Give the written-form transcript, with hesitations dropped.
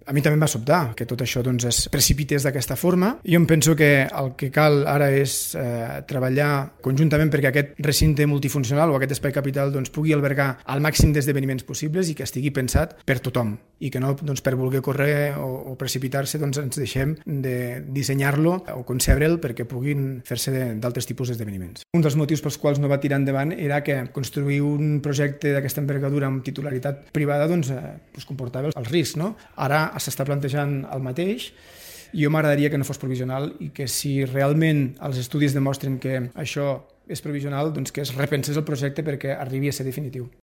A mi també em va sobtar que tot això es precipités d'aquesta forma. Jo em penso que el que cal ara és treballar conjuntament perquè aquest recinte multifuncional o aquest espai capital pugui albergar el màxim d'esdeveniments possibles i que estigui pensat per tothom i que no per voler córrer o precipitar-se ens deixem de dissenyar-lo o concebre'l perquè puguin fer-se d'altres tipus d'esdeveniments. Un dels motius pels quals no va tirar endavant era que construir un projecte d'aquesta envergadura amb titularitat privada comportava el risc. Ara s'està plantejant el mateix. Jo m'agradaria que no fos provisional i que si realment els estudis demostren que això és provisional, que es repensés el projecte perquè arribi a ser definitiu.